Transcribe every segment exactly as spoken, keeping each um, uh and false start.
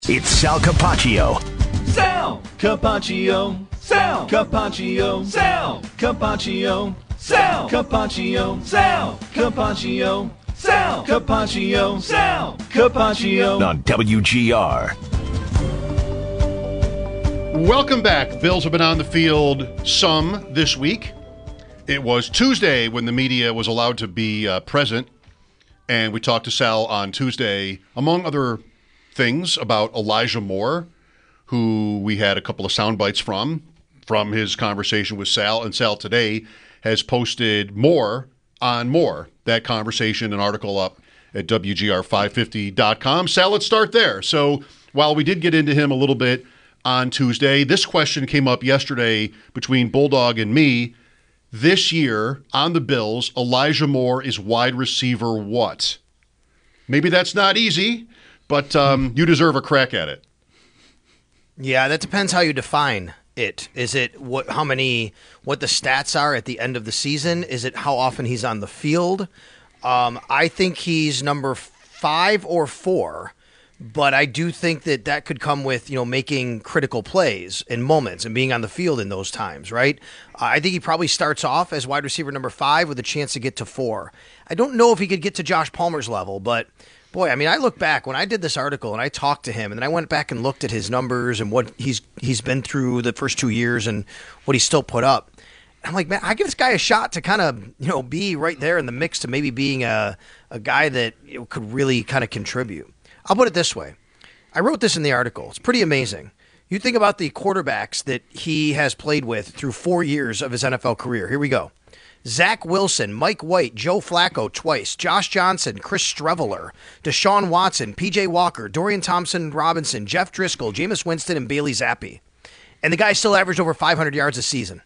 It's Sal Capaccio. Sal Capaccio. Sal Capaccio. Sal Capaccio. Sal Capaccio. Sal Capaccio. Sal Capaccio. Sal Capaccio. On W G R. Welcome back. Bills have been on the field some this week. It was Tuesday when the media was allowed to be uh, present, and we talked to Sal on Tuesday, among other things, about Elijah Moore, who we had a couple of sound bites from, from his conversation with Sal. And Sal today has posted more on more, that conversation, an article up at W G R five fifty dot com. Sal, let's start there. So while we did get into him a little bit on Tuesday, this question came up yesterday between Bulldog and me. This year on the Bills, Elijah Moore is wide receiver what? Maybe that's not easy, but um, you deserve a crack at it. Yeah, that depends how you define it. Is it what how many what the stats are at the end of the season? Is it how often he's on the field? Um, I think he's number five or four. But I do think that that could come with, you know, making critical plays in moments and being on the field in those times, right? Uh, I think he probably starts off as wide receiver number five with a chance to get to four. I don't know if he could get to Josh Palmer's level, but boy, I mean, I look back when I did this article and I talked to him, and then I went back and looked at his numbers and what he's he's been through the first two years and what he's still put up. I'm like, man, I give this guy a shot to kind of, you know, be right there in the mix to maybe being a, a guy that, you know, could really kind of contribute. I'll put it this way. I wrote this in the article. It's pretty amazing. You think about the quarterbacks that he has played with through four years of his N F L career. Here we go. Zach Wilson, Mike White, Joe Flacco twice, Josh Johnson, Chris Streveler, Deshaun Watson, P J Walker, Dorian Thompson-Robinson, Jeff Driscoll, Jameis Winston, and Bailey Zappi. And the guy still averaged over five hundred yards a season.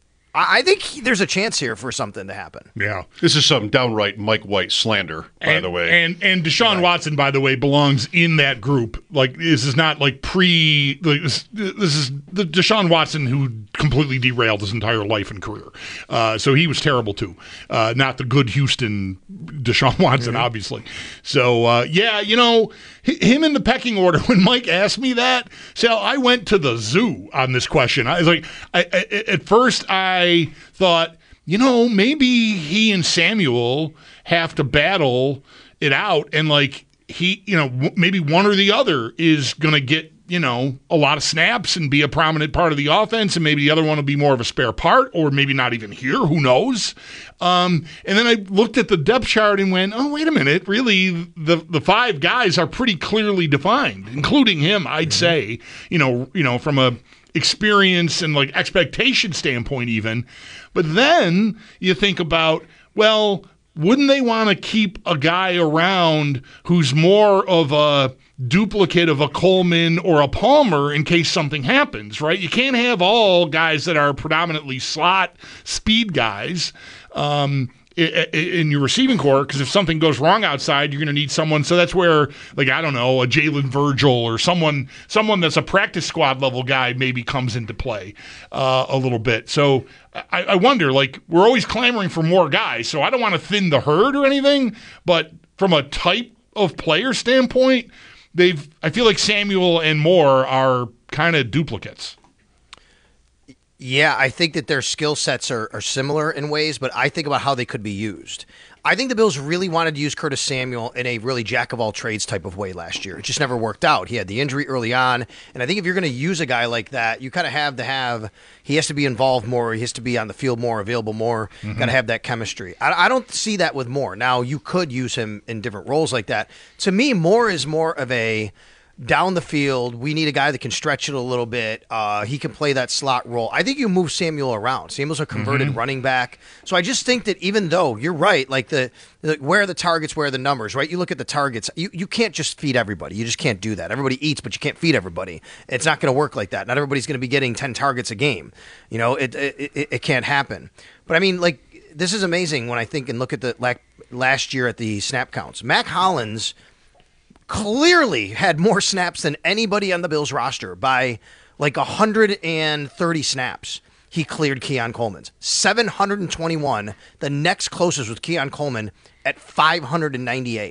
I think there's a chance here for something to happen. Yeah. This is some downright Mike White slander, by and, the way. And and Deshaun right. Watson, by the way, belongs in that group. Like, this is not like pre like this, this is the Deshaun Watson who completely derailed his entire life and career. Uh, so he was terrible too. Uh, not the good Houston Deshaun Watson, mm-hmm. obviously. So uh, yeah, you know, him in the pecking order. When Mike asked me that, so I went to the zoo on this question. I was like, I, I, at first I I thought, you know, maybe he and Samuel have to battle it out, and like he, you know, w- maybe one or the other is going to get, you know, a lot of snaps and be a prominent part of the offense, and maybe the other one will be more of a spare part, or maybe not even here. Who knows? Um, and then I looked at the depth chart and went, oh, wait a minute. Really, the the five guys are pretty clearly defined, including him, I'd mm-hmm. say, you know, you know, from a experience and like expectation standpoint even. But then you think about, well, wouldn't they want to keep a guy around who's more of a duplicate of a Coleman or a Palmer in case something happens, right? You can't have all guys that are predominantly slot speed guys um in your receiving core, because if something goes wrong outside, you're going to need someone. So that's where, like, I don't know, a Jalen Virgil or someone someone that's a practice squad level guy maybe comes into play uh, a little bit. So I, I wonder, like, we're always clamoring for more guys, so I don't want to thin the herd or anything, but from a type of player standpoint, they've I feel like Samuel and Moore are kind of duplicates. Yeah, I think that their skill sets are, are similar in ways, but I think about how they could be used. I think the Bills really wanted to use Curtis Samuel in a really jack-of-all-trades type of way last year. It just never worked out. He had the injury early on, and I think if you're going to use a guy like that, you kind of have to have – he has to be involved more, he has to be on the field more, available more, mm-hmm. got to have that chemistry. I, I don't see that with Moore. Now, you could use him in different roles like that. To me, Moore is more of a – down the field, we need a guy that can stretch it a little bit. Uh, he can play that slot role. I think you move Samuel around. Samuel's a converted mm-hmm. running back. So I just think that even though you're right, like the, the where are the targets, where are the numbers, right? You look at the targets. You, you can't just feed everybody. You just can't do that. Everybody eats, but you can't feed everybody. It's not going to work like that. Not everybody's going to be getting ten targets a game. You know, it, it, it, it can't happen. But I mean, like, this is amazing when I think and look at the last year at the snap counts. Mac Hollins clearly had more snaps than anybody on the Bills roster by like one hundred thirty snaps. He cleared Keon Coleman's. seven hundred twenty-one. The next closest was Keon Coleman at five hundred ninety-eight.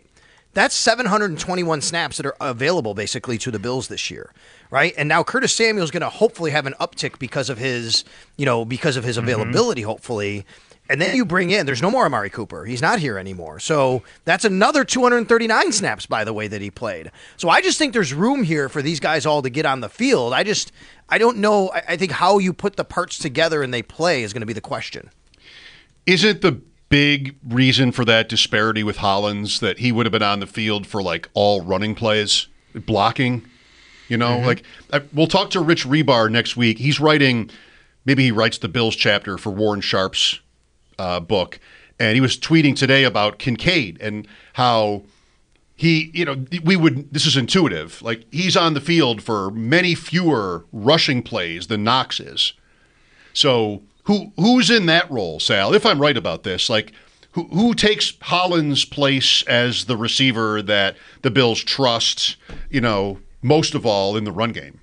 That's seven hundred twenty-one snaps that are available basically to the Bills this year, right? And now Curtis Samuel is going to hopefully have an uptick because of his, you know, because of his availability, mm-hmm. hopefully. And then you bring in, there's no more Amari Cooper. He's not here anymore. So that's another two hundred thirty-nine snaps, by the way, that he played. So I just think there's room here for these guys all to get on the field. I just, I don't know. I, I think how you put the parts together and they play is going to be the question. Isn't the big reason for that disparity with Hollins that he would have been on the field for like all running plays, blocking? You know, mm-hmm. like I, we'll talk to Rich Rebar next week. He's writing, maybe he writes the Bills chapter for Warren Sharp's Uh, book, and he was tweeting today about Kincaid and how he, you know, we would, this is intuitive, like he's on the field for many fewer rushing plays than Knox is. So who who's in that role, Sal? If I'm right about this, like who who takes Hollins' place as the receiver that the Bills trust, you know, most of all in the run game?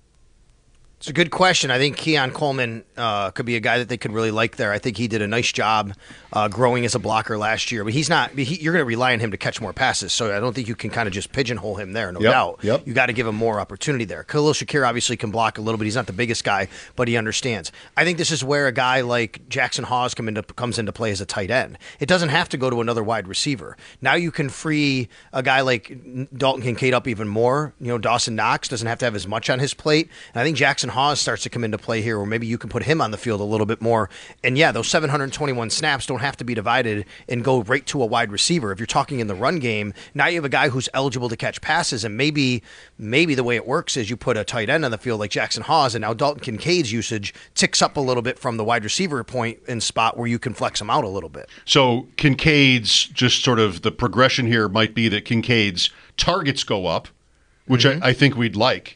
It's a good question. I think Keon Coleman uh, could be a guy that they could really like there. I think he did a nice job uh, growing as a blocker last year, but he's not. He, you're going to rely on him to catch more passes, so I don't think you can kind of just pigeonhole him there. No yep, doubt. Yep. You got to give him more opportunity there. Khalil Shakir obviously can block a little bit. He's not the biggest guy, but he understands. I think this is where a guy like Jackson Hawes come into, comes into play as a tight end. It doesn't have to go to another wide receiver. Now you can free a guy like Dalton Kincaid up even more. You know, Dawson Knox doesn't have to have as much on his plate, and I think Jackson Hawes starts to come into play here, or maybe you can put him on the field a little bit more. And yeah, those seven hundred twenty-one snaps don't have to be divided and go right to a wide receiver. If you're talking in the run game, now you have a guy who's eligible to catch passes, and maybe maybe the way it works is you put a tight end on the field like Jackson Hawes, and now Dalton Kincaid's usage ticks up a little bit from the wide receiver point and spot where you can flex him out a little bit. So Kincaid's, just sort of the progression here might be that Kincaid's targets go up, which mm-hmm. I, I think we'd like.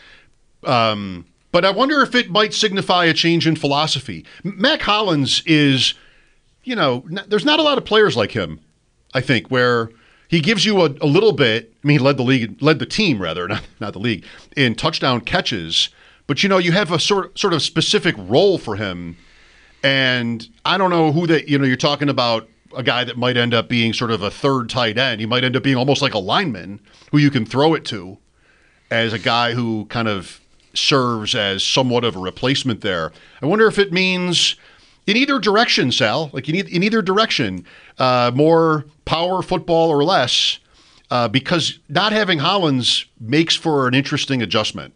Um But I wonder if it might signify a change in philosophy. Mac Hollins is, you know, n- there's not a lot of players like him, I think, where he gives you a, a little bit. I mean, he led the league, led the team rather, not not the league, in touchdown catches. But you know, you have a sort sort of specific role for him, and I don't know who that. You know, you're talking about a guy that might end up being sort of a third tight end. He might end up being almost like a lineman who you can throw it to, as a guy who kind of serves as somewhat of a replacement there. I wonder if it means in either direction, Sal, like in, e- in either direction, uh, more power football or less, uh, because not having Hollins makes for an interesting adjustment.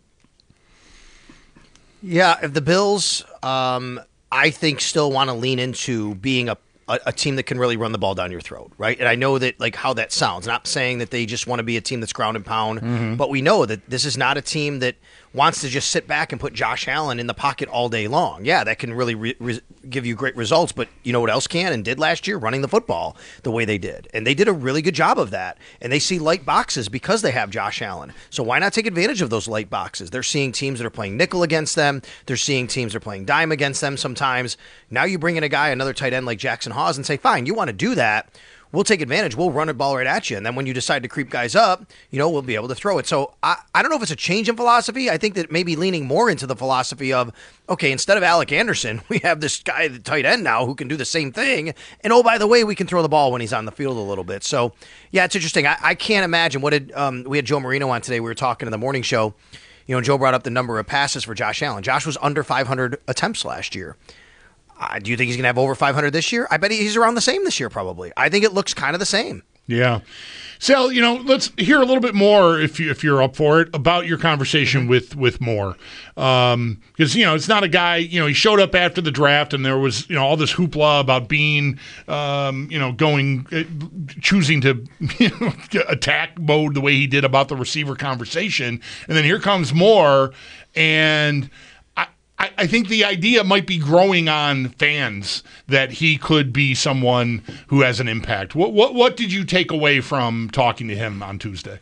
Yeah, if the Bills, um, I think, still want to lean into being a A, a team that can really run the ball down your throat, right? And I know that, like, how that sounds. Not saying that they just want to be a team that's ground and pound, mm-hmm. but we know that this is not a team that wants to just sit back and put Josh Allen in the pocket all day long. Yeah, that can really re- re- give you great results, but you know what else can and did last year? Running the football the way they did. And they did a really good job of that. And they see light boxes because they have Josh Allen. So why not take advantage of those light boxes? They're seeing teams that are playing nickel against them. They're seeing teams that are playing dime against them sometimes. Now you bring in a guy, another tight end like Jackson Hawes, and say, fine, you want to do that. We'll take advantage. We'll run a ball right at you. And then when you decide to creep guys up, you know, we'll be able to throw it. So I, I don't know if it's a change in philosophy. I think that maybe leaning more into the philosophy of, okay, instead of Alec Anderson, we have this guy, the tight end now, who can do the same thing. And oh, by the way, we can throw the ball when he's on the field a little bit. So yeah, it's interesting. I, I can't imagine what did, um, we had Joe Marino on today. We were talking in the morning show. You know, Joe brought up the number of passes for Josh Allen. Josh was under five hundred attempts last year. Uh, do you think he's going to have over five hundred this year? I bet he's around the same this year, probably. I think it looks kind of the same. Yeah. Sal, you know, let's hear a little bit more, if, you, if you're up for it, about your conversation mm-hmm. with, with Moore. Um, because, you know, it's not a guy, you know, he showed up after the draft and there was, you know, all this hoopla about being, um, you know, going, uh, choosing to you know, attack mode the way he did about the receiver conversation. And then here comes Moore, and I think the idea might be growing on fans that he could be someone who has an impact. What what what did you take away from talking to him on Tuesday?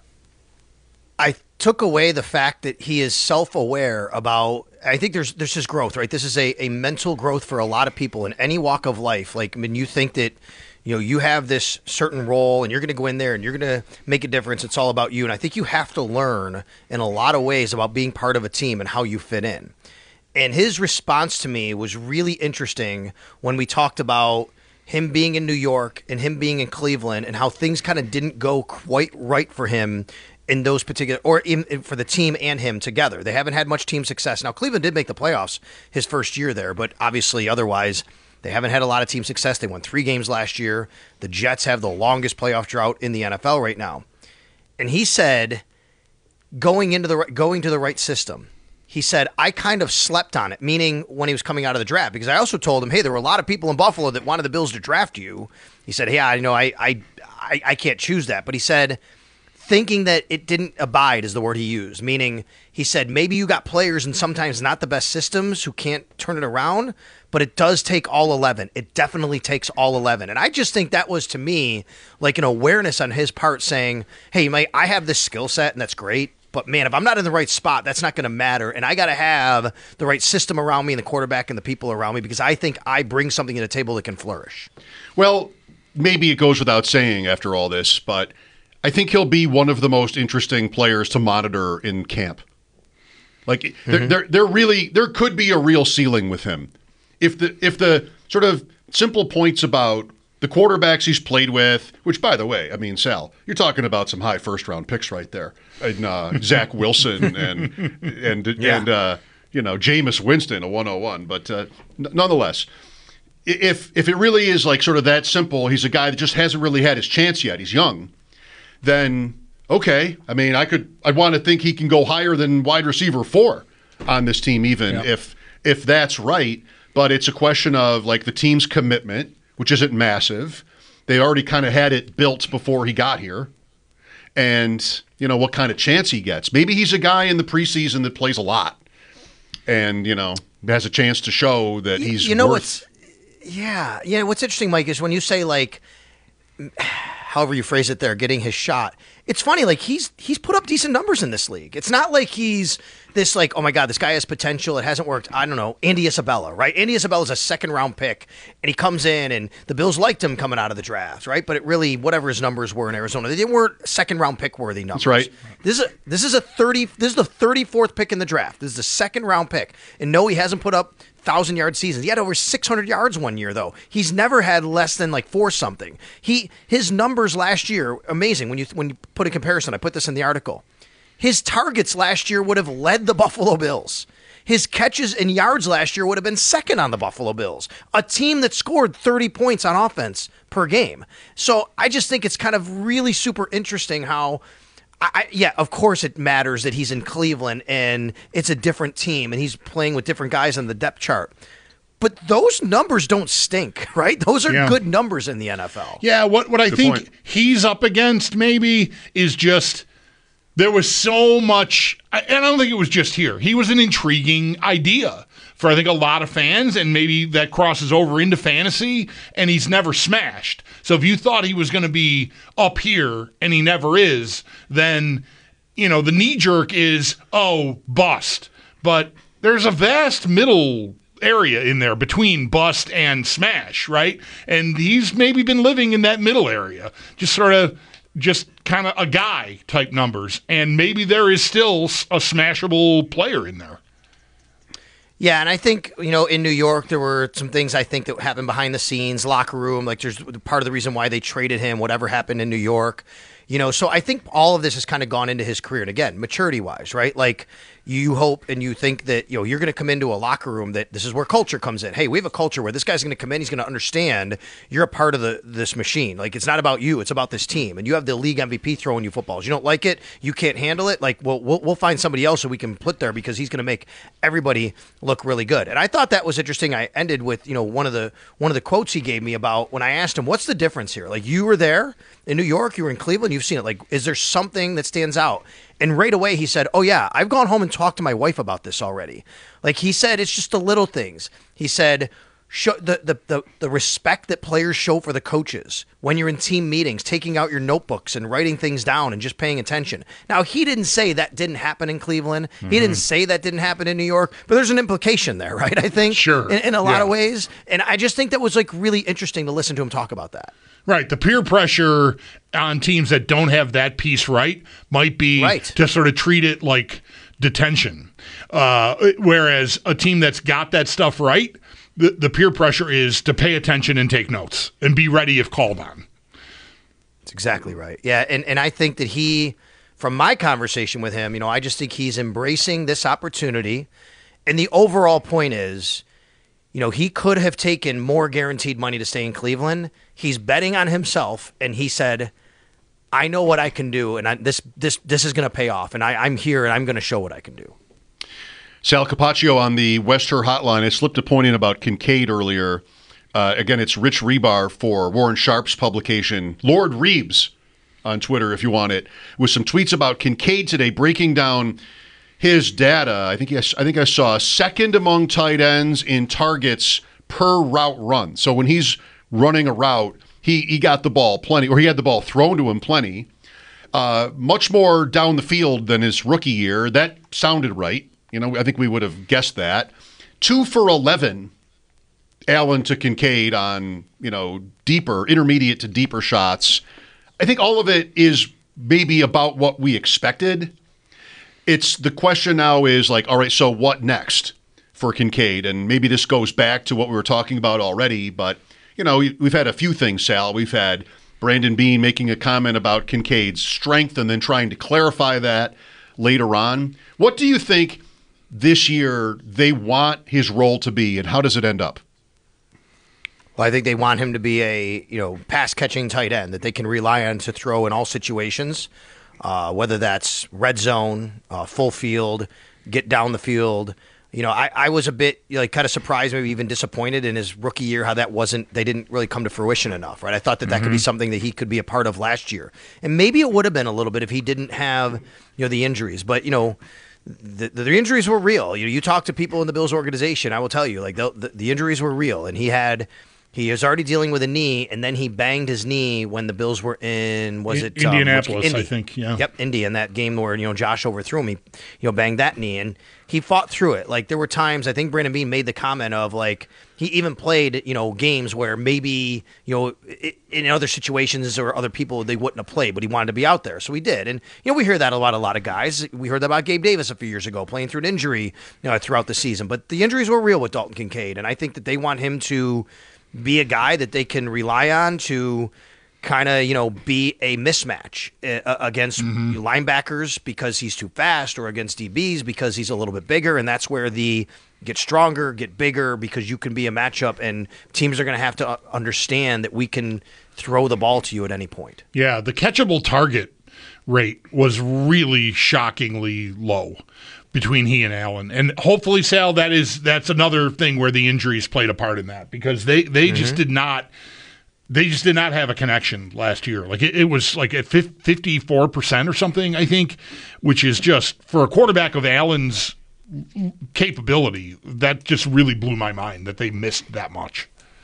I took away the fact that he is self-aware about, I think there's there's just growth, right? This is a, a mental growth for a lot of people in any walk of life. Like, when you think that, you know, you have this certain role and you're going to go in there and you're going to make a difference, it's all about you. And I think you have to learn in a lot of ways about being part of a team and how you fit in. And his response to me was really interesting when we talked about him being in New York and him being in Cleveland and how things kind of didn't go quite right for him in those particular, or in, in, for the team and him together. They haven't had much team success. Now, Cleveland did make the playoffs his first year there, but obviously otherwise they haven't had a lot of team success. They won three games last year. The Jets have the longest playoff drought in the N F L right now. And he said, going into the going to the right system, he said, I kind of slept on it, meaning when he was coming out of the draft, because I also told him, hey, there were a lot of people in Buffalo that wanted the Bills to draft you. He said, yeah, I know, I, I, I, I can't choose that. But he said, thinking that it didn't abide is the word he used, meaning he said, maybe you got players and sometimes not the best systems who can't turn it around, but it does take all eleven. It definitely takes all eleven. And I just think that was, to me, like an awareness on his part saying, hey, mate, I have this skill set and that's great. But, man, if I'm not in the right spot, that's not going to matter. And I got to have the right system around me and the quarterback and the people around me because I think I bring something to the table that can flourish. Well, maybe it goes without saying after all this, but I think he'll be one of the most interesting players to monitor in camp. Like, mm-hmm. there, there, there really, there could be a real ceiling with him. If the, if the sort of simple points about the quarterbacks he's played with, which, by the way, I mean, Sal, you're talking about some high first-round picks right there. And uh, Zach Wilson and, and, yeah. and uh, you know, Jameis Winston, a one oh one. But uh, n- nonetheless, if if it really is like sort of that simple, he's a guy that just hasn't really had his chance yet, he's young, then, okay. I mean, I could, I'd want to think he can go higher than wide receiver four on this team even yeah. if if that's right. But it's a question of, like, the team's commitment, which isn't massive. They already kind of had it built before he got here. And, you know, what kind of chance he gets. Maybe he's a guy in the preseason that plays a lot and, you know, has a chance to show that he's You know worth... what's Yeah. Yeah, what's interesting, Mike, is when you say, like, however you phrase it there, getting his shot. It's funny, like, he's he's put up decent numbers in this league. It's not like he's this, like, oh my God, this guy has potential. It hasn't worked. I don't know, Andy Isabella, right? Andy Isabella's a second round pick, and he comes in, and the Bills liked him coming out of the draft, right? But it really, whatever his numbers were in Arizona, they didn't weren't second round pick worthy numbers. That's right. This is a this is a thirty. This is the thirty-fourth pick in the draft. This is the second round pick, and no, he hasn't put up thousand yard seasons. He had over six hundred yards one year, though. He's never had less than like four something. He his numbers last year, amazing. When you when you put a comparison, I put this in the article. His targets last year would have led the Buffalo Bills. His catches and yards last year would have been second on the Buffalo Bills, a team that scored thirty points on offense per game. So I just think it's kind of really super interesting how. I, yeah, of course it matters that he's in Cleveland and it's a different team and he's playing with different guys on the depth chart. But those numbers don't stink, right? Those are yeah. good numbers in the N F L. Yeah, what, what I good think point. he's up against maybe is just there was so much, and I don't think it was just here. He was an intriguing idea for, I think, a lot of fans, and maybe that crosses over into fantasy, and he's never smashed. So if you thought he was going to be up here and he never is, then, you know, the knee-jerk is, oh, bust. But there's a vast middle area in there between bust and smash, right? And he's maybe been living in that middle area, just sort of just kind of a guy type numbers. And maybe there is still a smashable player in there. Yeah, and I think, you know, in New York, there were some things I think that happened behind the scenes, locker room, like there's part of the reason why they traded him, whatever happened in New York. You know, so I think all of this has kind of gone into his career. And again, maturity-wise, right? Like, you hope and you think that, you know, you're going to come into a locker room that this is where culture comes in. Hey, we have a culture where this guy's going to come in, he's going to understand you're a part of the this machine. Like, it's not about you, it's about this team. And you have the league M V P throwing you footballs. You don't like it, you can't handle it. Like, well, we'll, we'll find somebody else who we can put there because he's going to make everybody look really good. And I thought that was interesting. I ended with, you know, one of the one of the quotes he gave me about when I asked him, what's the difference here? Like, you were there in New York, you were in Cleveland, you've seen it. Like, is there something that stands out? And right away he said, oh yeah, I've gone home and talked to my wife about this already. Like, he said, it's just the little things. He said, show the, the, the, the respect that players show for the coaches when you're in team meetings, taking out your notebooks and writing things down and just paying attention. Now, he didn't say that didn't happen in Cleveland. Mm-hmm. He didn't say that didn't happen in New York, but there's an implication there, right? I think sure. in, in a lot yeah. of ways. And I just think that was like really interesting to listen to him talk about that. Right. The peer pressure on teams that don't have that piece right might be right. to sort of treat it like detention. Uh, whereas a team that's got that stuff right, the, the peer pressure is to pay attention and take notes and be ready if called on. That's exactly right. Yeah, and, and I think that he, from my conversation with him, you know, I just think he's embracing this opportunity. And the overall point is, you know, he could have taken more guaranteed money to stay in Cleveland. He's betting on himself, and he said, I know what I can do, and I, this this this is going to pay off, and I, I'm here, and I'm going to show what I can do. Sal Capaccio on the Wester hotline. I slipped a point in about Kincaid earlier. Uh, again, it's Rich Rebar for Warren Sharp's publication, Lord Reeves on Twitter if you want it, with some tweets about Kincaid today, breaking down his data. I think, yes, I think I saw second among tight ends in targets per route run. So when he's running a route, he, he got the ball plenty, or he had the ball thrown to him plenty. Uh, much more down the field than his rookie year. That sounded right. You know, I think we would have guessed that. Two for eleven, Allen to Kincaid on, you know, deeper, intermediate to deeper shots. I think all of it is maybe about what we expected. It's the question now is like, all right, so what next for Kincaid? And maybe this goes back to what we were talking about already, but, you know, we've had a few things, Sal. We've had Brandon Beane making a comment about Kincaid's strength and then trying to clarify that later on. What do you think this year they want his role to be, and how does it end up? Well, I think they want him to be a, you know, pass-catching tight end that they can rely on to throw in all situations. Uh, whether that's red zone, uh, full field, get down the field. You know, I, I was a bit you know, like kind of surprised, maybe even disappointed in his rookie year how that wasn't, they didn't really come to fruition enough, right? I thought that that mm-hmm. could be something that he could be a part of last year. And maybe it would have been a little bit if he didn't have, you know, the injuries. But, you know, the, the injuries were real. You know, you talk to people in the Bills organization, I will tell you, like the, the, the injuries were real. And he had... He was already dealing with a knee, and then he banged his knee when the Bills were in, was it? Indianapolis, um, Indy. I think, yeah. Yep, Indy, in that game where, you know, Josh overthrew him. He, you know, banged that knee, and he fought through it. Like, there were times, I think Brandon Beane made the comment of, like, he even played, you know, games where maybe, you know, in other situations or other people, they wouldn't have played, but he wanted to be out there, so he did. And, you know, we hear that about a lot of guys. We heard that about Gabe Davis a few years ago, playing through an injury, you know, throughout the season. But the injuries were real with Dalton Kincaid, and I think that they want him to be a guy that they can rely on to kind of, you know, be a mismatch uh, against mm-hmm. linebackers because he's too fast, or against D Bs because he's a little bit bigger, and that's where the get stronger, get bigger, because you can be a matchup, and teams are going to have to understand that we can throw the ball to you at any point. Yeah, the catchable target rate was really shockingly low between he and Allen. And hopefully, Sal, that is that's another thing where the injuries played a part in that, because they, they mm-hmm. just did not they just did not have a connection last year. Like it, it was like at fifty-four percent or something, I think, which is just, for a quarterback of Allen's capability, that just really blew my mind that they missed that much.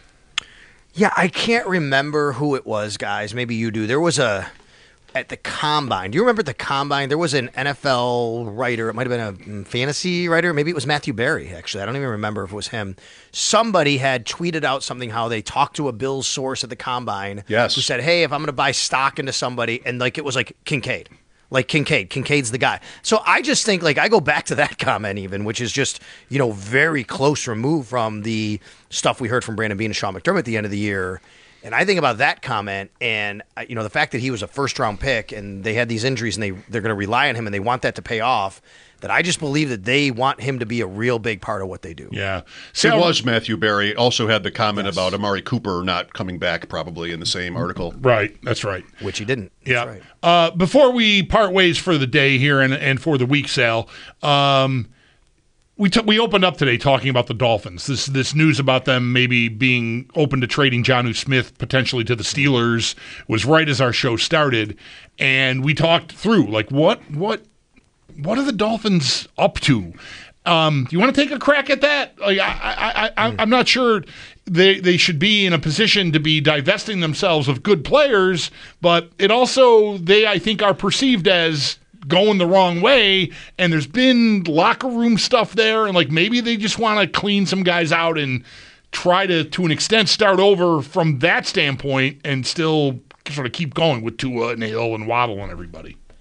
Yeah, I can't remember who it was, guys. Maybe you do. There was a At the Combine. Do you remember the Combine? There was an N F L writer. It might have been a fantasy writer. Maybe it was Matthew Berry, actually. I don't even remember if it was him. Somebody had tweeted out something how they talked to a Bills source at the Combine. Yes. Who said, hey, if I'm going to buy stock into somebody, and like it was like Kincaid. Like Kincaid. Kincaid's the guy. So I just think, like, I go back to that comment even, which is just, you know, very close removed from the stuff we heard from Brandon Beane and Sean McDermott at the end of the year. And I think about that comment and, you know, the fact that he was a first-round pick and they had these injuries and they, they're going to rely on him and they want that to pay off, that I just believe that they want him to be a real big part of what they do. Yeah. So, it was Matthew Berry. Also had the comment yes. about Amari Cooper not coming back probably in the same article. Right. That's right. Which he didn't. That's yeah. Right. Uh, before we part ways for the day here and, and for the week, Sal, um, We t- we opened up today talking about the Dolphins. This this news about them maybe being open to trading Jonnu Smith potentially to the Steelers was right as our show started, and we talked through like what what what are the Dolphins up to? Um, do you want to take a crack at that? Like, I, I, I, I'm not sure they they should be in a position to be divesting themselves of good players, but it also they I think are perceived as going the wrong way, and there's been locker room stuff there, and like maybe they just want to clean some guys out and try to, to an extent, start over from that standpoint and still sort of keep going with Tua and Hill and Waddle and everybody.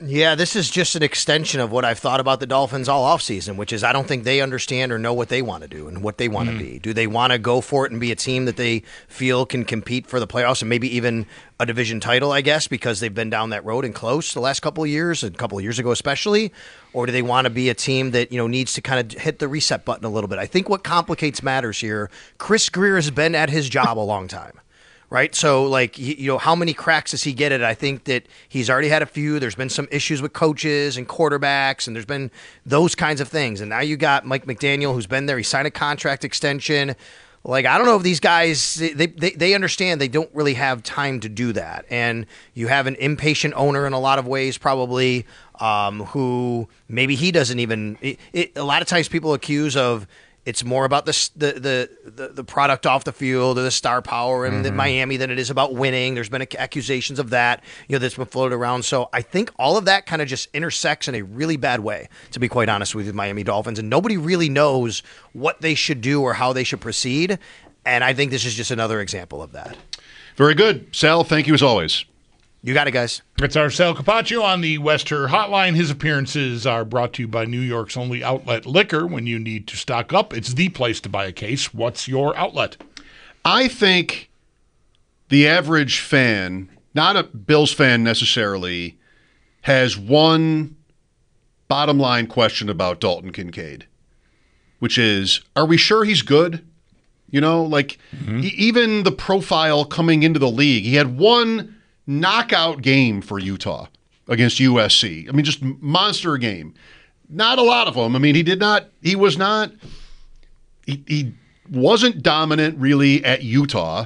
Yeah, this is just an extension of what I've thought about the Dolphins all offseason, which is I don't think they understand or know what they want to do and what they want to mm. be. Do they want to go for it and be a team that they feel can compete for the playoffs and maybe even a division title, I guess, because they've been down that road and close the last couple of years, a couple of years ago especially? Or do they want to be a team that, you know, needs to kind of hit the reset button a little bit? I think what complicates matters here, Chris Grier has been at his job a long time. Right. So, like, you know, how many cracks does he get it? I think that he's already had a few. There's been some issues with coaches and quarterbacks, and there's been those kinds of things. And now you got Mike McDaniel, who's been there. He signed a contract extension. Like, I don't know if these guys, they, they, they understand they don't really have time to do that. And you have an impatient owner in a lot of ways, probably, um, who maybe he doesn't even it, it, a lot of times people accuse of, it's more about the, the the the product off the field or the star power in mm-hmm. Miami than it is about winning. There's been accusations of that, you know, that's been floated around. So I think all of that kind of just intersects in a really bad way, to be quite honest with you, the Miami Dolphins. And nobody really knows what they should do or how they should proceed. And I think this is just another example of that. Very good. Sal, thank you as always. You got it, guys. It's our Sal Capaccio on the Wester Hotline. His appearances are brought to you by New York's only outlet liquor. When you need to stock up, it's the place to buy a case. What's your outlet? I think the average fan, not a Bills fan necessarily, has one bottom line question about Dalton Kincaid, which is, are we sure he's good? You know, like mm-hmm. e- even the profile coming into the league, he had one knockout game for Utah against U S C. I mean, just monster game. Not a lot of them. I mean, he did not, he was not, he, he wasn't dominant really at Utah.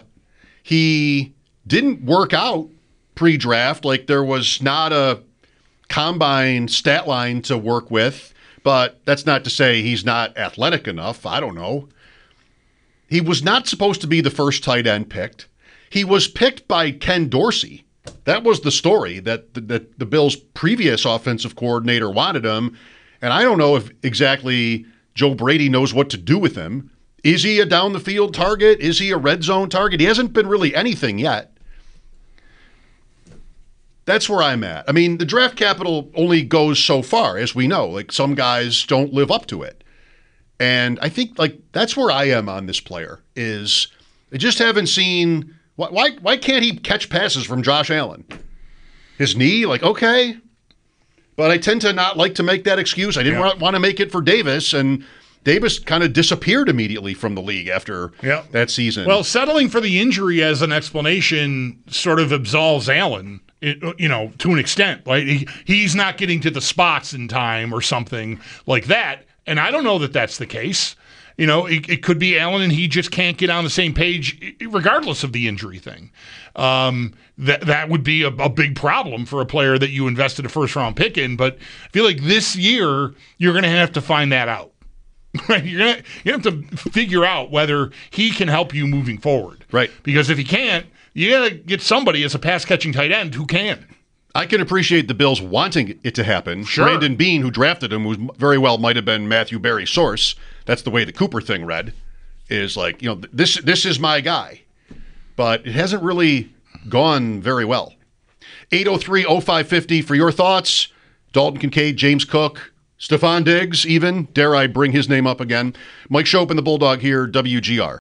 He didn't work out pre-draft. Like, there was not a combine stat line to work with, but that's not to say he's not athletic enough. I don't know. He was not supposed to be the first tight end picked. He was picked by Ken Dorsey. That was the story, that the, that the Bills' previous offensive coordinator wanted him. And I don't know if exactly Joe Brady knows what to do with him. Is he a down-the-field target? Is he a red zone target? He hasn't been really anything yet. That's where I'm at. I mean, the draft capital only goes so far, as we know. Like, some guys don't live up to it. And I think, like, that's where I am on this player, is I just haven't seen... Why, why why can't he catch passes from Josh Allen? His knee, like, okay. But I tend to not like to make that excuse. I didn't yeah. want to make it for Davis, and Davis kind of disappeared immediately from the league after yeah. that season. Well, settling for the injury as an explanation sort of absolves Allen, you know, to an extent. Right? He, he's not getting to the spots in time or something like that, and I don't know that that's the case. You know, it, it could be Allen and he just can't get on the same page regardless of the injury thing. Um, that that would be a, a big problem for a player that you invested a first-round pick in. But I feel like this year you're going to have to find that out. Right? You're gonna, you have to figure out whether he can help you moving forward. Right. Because if he can't, you got to get somebody as a pass-catching tight end who can. I can appreciate the Bills wanting it to happen. Sure. Brandon Beane, who drafted him, who very well might have been Matthew Berry's source. That's the way the Cooper thing read, is like, you know, this this is my guy. But it hasn't really gone very well. eight oh three oh five fifty for your thoughts. Dalton Kincaid, James Cook, Stephon Diggs even. Dare I bring his name up again? Mike Schopp and the Bulldog here, W G R.